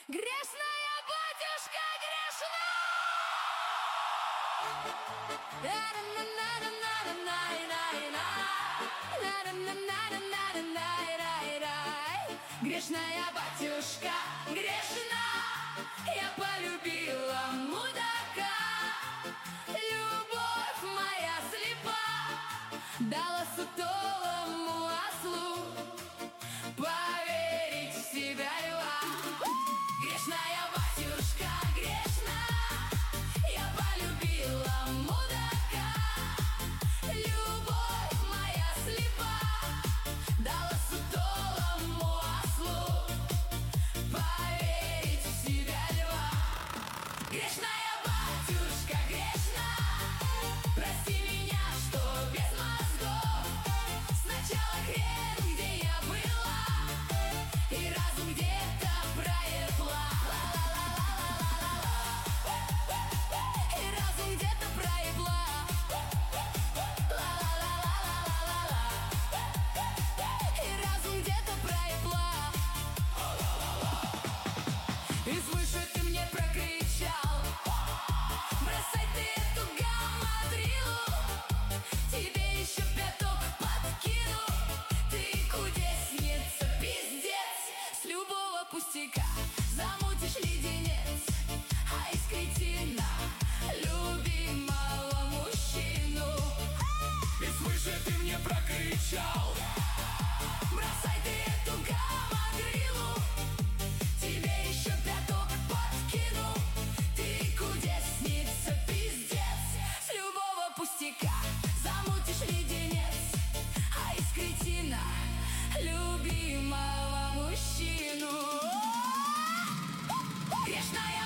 Грешная батюшка, грешна! Грешная батюшка, грешна, я полюбила мудака. Любовь моя слепа дала сутулому ослу поверить в себя льва. Грешная батюшка, грешна, я полюбила мудака. Любовь моя слепа дала сутулому ослу поверить в себя льва. Грешная батюшка, грешна, прости меня, что без мозгов. Сначала хрен, где я была, и разум где-то проебла. И разум где-то проебла. И разум где-то проебла. И свыше ты мне прокричал: бросай ты эту гамадрилу, тебе еще пяток подкину. Ты кудесница, пиздец, с любого пустяка замутишь леденец, а из кретина любимого мужчину. И свыше ты мне прокричал: Бросай ты эту гамадрилу, тебе еще пяток подкину. Ты кудесница, пиздец, с любого пустяка замутишь леденец, а из кретина любимого мужчину. Грешная